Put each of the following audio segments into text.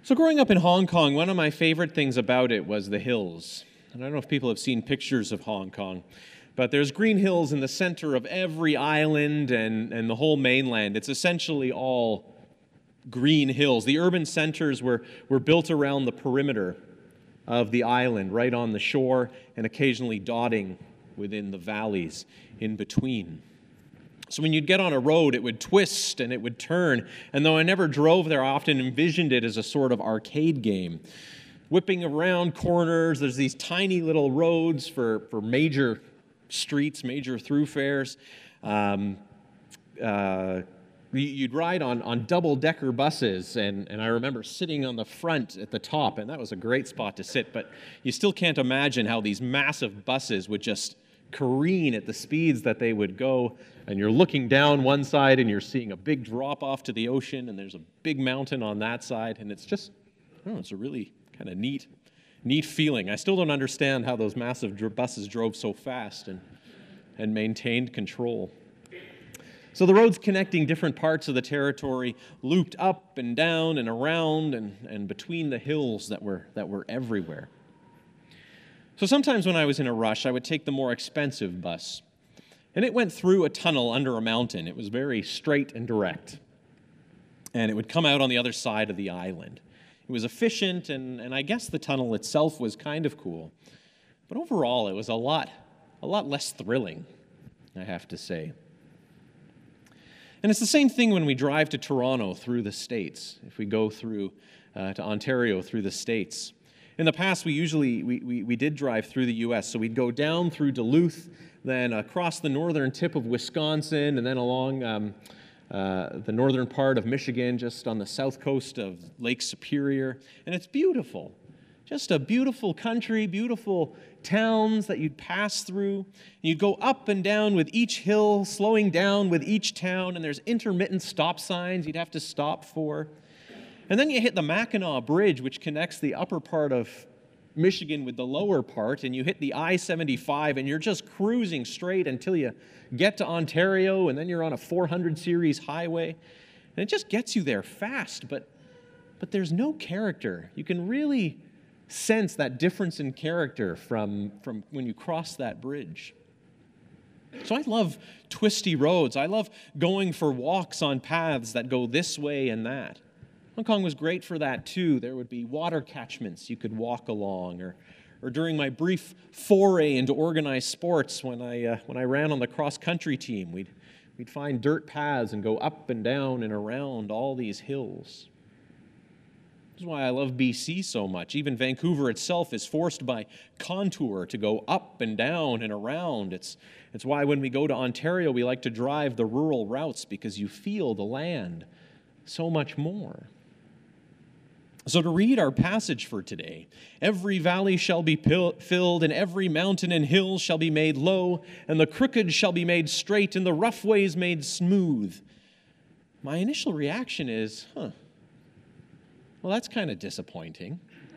So growing up in Hong Kong, one of my favorite things about it was the hills. And I don't know if people have seen pictures of Hong Kong, but there's green hills in the center of every island and the whole mainland. It's essentially all green hills. The urban centers were built around the perimeter of the island, right on the shore, and occasionally dotting within the valleys in between. So when you'd get on a road, it would twist and it would turn. And though I never drove there, I often envisioned it as a sort of arcade game. Whipping around corners, there's these tiny little roads for major streets, major thoroughfares. You'd ride on double-decker buses, and I remember sitting on the front at the top, and that was a great spot to sit. But you still can't imagine how these massive buses would just careen at the speeds that they would go, and you're looking down one side and you're seeing a big drop off to the ocean, and there's a big mountain on that side, and it's just, I don't know, it's a really kind of neat feeling. I still don't understand how those massive buses drove so fast and maintained control. So the roads connecting different parts of the territory looped up and down and around and between the hills that were everywhere. So sometimes when I was in a rush, I would take the more expensive bus. And it went through a tunnel under a mountain. It was very straight and direct. And it would come out on the other side of the island. It was efficient, and I guess the tunnel itself was kind of cool. But overall, it was a lot less thrilling, I have to say. And it's the same thing when we drive to Toronto through the States, if we go through to Ontario through the States. In the past, we did drive through the U.S., so we'd go down through Duluth, then across the northern tip of Wisconsin, and then along the northern part of Michigan, just on the south coast of Lake Superior. And it's beautiful. Just a beautiful country, beautiful towns that you'd pass through. You'd go up and down with each hill, slowing down with each town, and there's intermittent stop signs you'd have to stop for. And then you hit the Mackinac Bridge, which connects the upper part of Michigan with the lower part, and you hit the I-75, and you're just cruising straight until you get to Ontario, and then you're on a 400 series highway. And it just gets you there fast, but there's no character. You can really sense that difference in character from when you cross that bridge. So I love twisty roads. I love going for walks on paths that go this way and that. Hong Kong was great for that too. There would be water catchments you could walk along, or during my brief foray into organized sports when I ran on the cross-country team, we'd find dirt paths and go up and down and around all these hills. This is why I love BC so much. Even Vancouver itself is forced by contour to go up and down and around. It's why when we go to Ontario, we like to drive the rural routes, because you feel the land so much more. So to read our passage for today, every valley shall be filled, and every mountain and hill shall be made low, and the crooked shall be made straight, and the rough ways made smooth. My initial reaction is, well, that's kind of disappointing.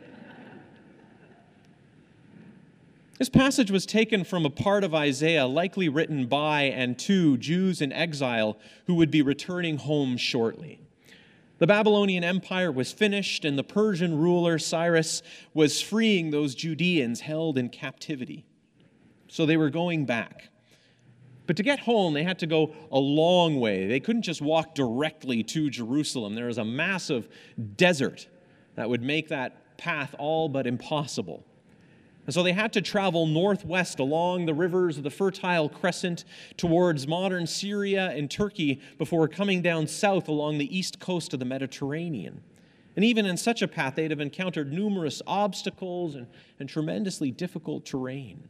This passage was taken from a part of Isaiah likely written by and to Jews in exile who would be returning home shortly. The Babylonian Empire was finished, and the Persian ruler Cyrus was freeing those Judeans held in captivity. So they were going back. But to get home, they had to go a long way. They couldn't just walk directly to Jerusalem. There was a massive desert that would make that path all but impossible. And so they had to travel northwest along the rivers of the Fertile Crescent towards modern Syria and Turkey before coming down south along the east coast of the Mediterranean. And even in such a path, they'd have encountered numerous obstacles and tremendously difficult terrain.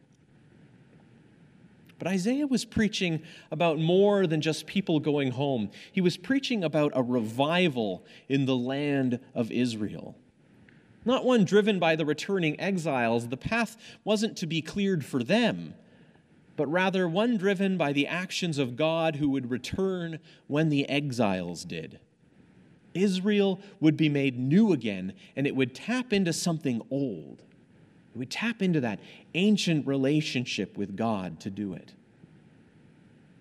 But Isaiah was preaching about more than just people going home. He was preaching about a revival in the land of Israel. Not one driven by the returning exiles. The path wasn't to be cleared for them, but rather one driven by the actions of God who would return when the exiles did. Israel would be made new again, and it would tap into something old. It would tap into that ancient relationship with God to do it.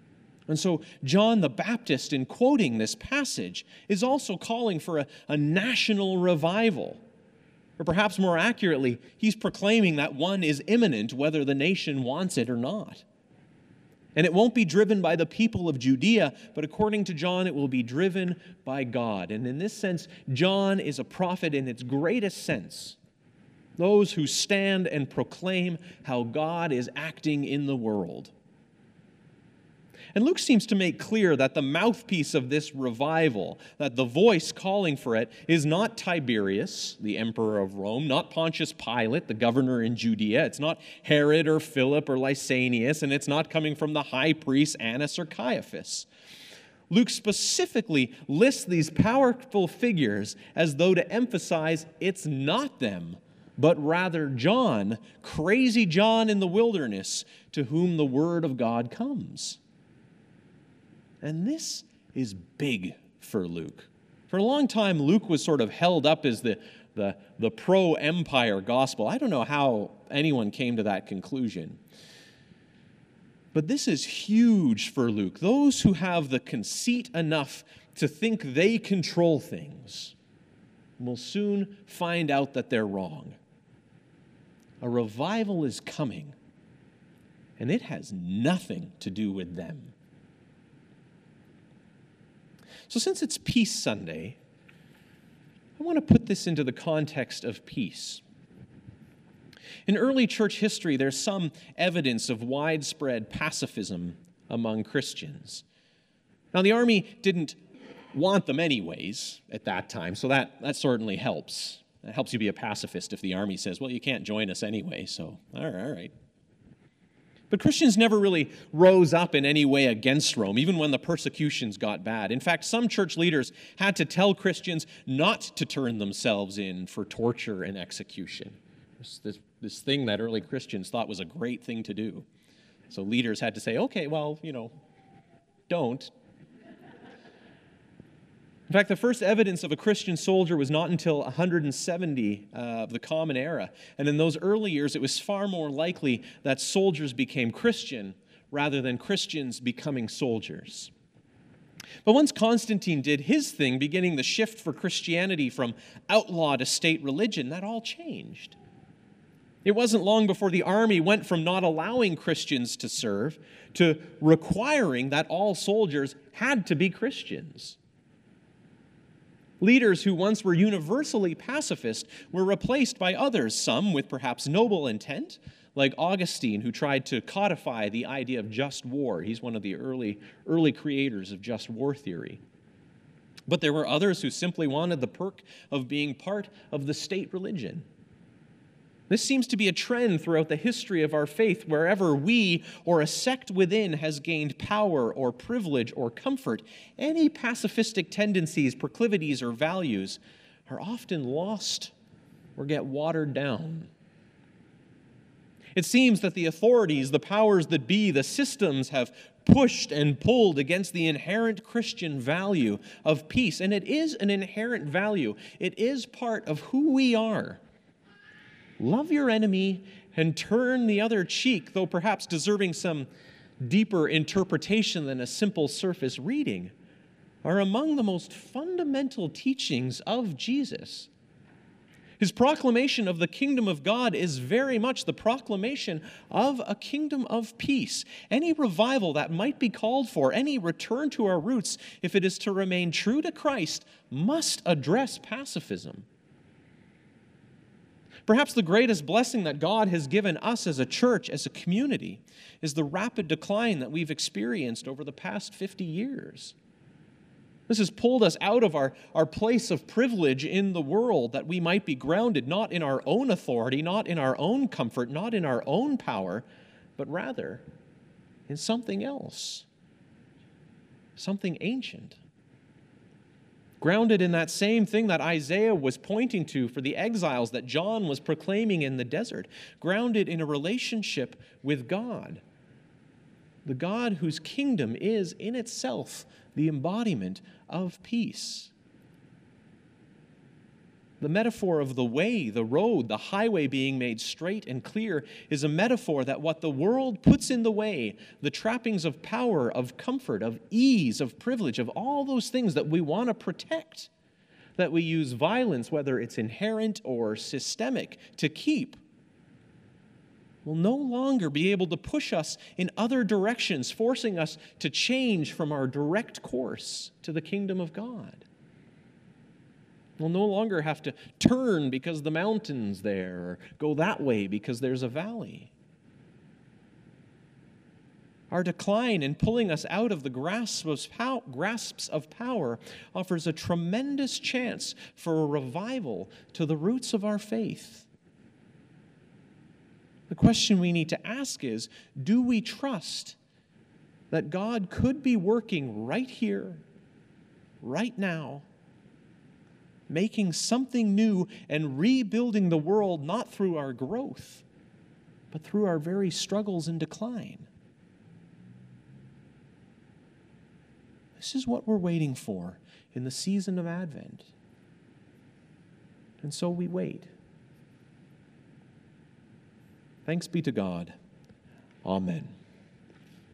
And so John the Baptist, in quoting this passage, is also calling for a national revival. Or perhaps more accurately, he's proclaiming that one is imminent whether the nation wants it or not. And it won't be driven by the people of Judea, but according to John, it will be driven by God. And in this sense, John is a prophet in its greatest sense. Those who stand and proclaim how God is acting in the world. And Luke seems to make clear that the mouthpiece of this revival, that the voice calling for it, is not Tiberius, the emperor of Rome, not Pontius Pilate, the governor in Judea. It's not Herod or Philip or Lysanias, and it's not coming from the high priests Annas or Caiaphas. Luke specifically lists these powerful figures as though to emphasize it's not them, but rather John, crazy John in the wilderness, to whom the word of God comes. And this is big for Luke. For a long time, Luke was sort of held up as the pro-empire gospel. I don't know how anyone came to that conclusion. But this is huge for Luke. Those who have the conceit enough to think they control things will soon find out that they're wrong. A revival is coming, and it has nothing to do with them. So since it's Peace Sunday, I want to put this into the context of peace. In early church history, there's some evidence of widespread pacifism among Christians. Now, the army didn't want them anyways at that time, so that certainly helps. It helps you be a pacifist if the army says, well, you can't join us anyway, so all right. But Christians never really rose up in any way against Rome, even when the persecutions got bad. In fact, some church leaders had to tell Christians not to turn themselves in for torture and execution. This thing that early Christians thought was a great thing to do. So leaders had to say, okay, well, don't. In fact, the first evidence of a Christian soldier was not until 170 of the Common Era. And in those early years, it was far more likely that soldiers became Christian rather than Christians becoming soldiers. But once Constantine did his thing, beginning the shift for Christianity from outlaw to state religion, that all changed. It wasn't long before the army went from not allowing Christians to serve to requiring that all soldiers had to be Christians. Leaders who once were universally pacifist were replaced by others, some with perhaps noble intent, like Augustine, who tried to codify the idea of just war. He's one of the early creators of just war theory. But there were others who simply wanted the perk of being part of the state religion. This seems to be a trend throughout the history of our faith. Wherever we or a sect within has gained power or privilege or comfort, any pacifistic tendencies, proclivities, or values are often lost or get watered down. It seems that the authorities, the powers that be, the systems have pushed and pulled against the inherent Christian value of peace. And it is an inherent value. It is part of who we are. Love your enemy and turn the other cheek, though perhaps deserving some deeper interpretation than a simple surface reading, are among the most fundamental teachings of Jesus. His proclamation of the kingdom of God is very much the proclamation of a kingdom of peace. Any revival that might be called for, any return to our roots, if it is to remain true to Christ, must address pacifism. Perhaps the greatest blessing that God has given us as a church, as a community, is the rapid decline that we've experienced over the past 50 years. This has pulled us out of our place of privilege in the world, that we might be grounded not in our own authority, not in our own comfort, not in our own power, but rather in something else, something ancient. Grounded in that same thing that Isaiah was pointing to for the exiles that John was proclaiming in the desert. Grounded in a relationship with God. The God whose kingdom is in itself the embodiment of peace. The metaphor of the way, the road, the highway being made straight and clear is a metaphor that what the world puts in the way, the trappings of power, of comfort, of ease, of privilege, of all those things that we want to protect, that we use violence, whether it's inherent or systemic, to keep, will no longer be able to push us in other directions, forcing us to change from our direct course to the kingdom of God. We'll no longer have to turn because the mountain's there, or go that way because there's a valley. Our decline in pulling us out of the grasps of power offers a tremendous chance for a revival to the roots of our faith. The question we need to ask is, do we trust that God could be working right here, right now, making something new and rebuilding the world not through our growth, but through our very struggles and decline? This is what we're waiting for in the season of Advent. And so we wait. Thanks be to God. Amen.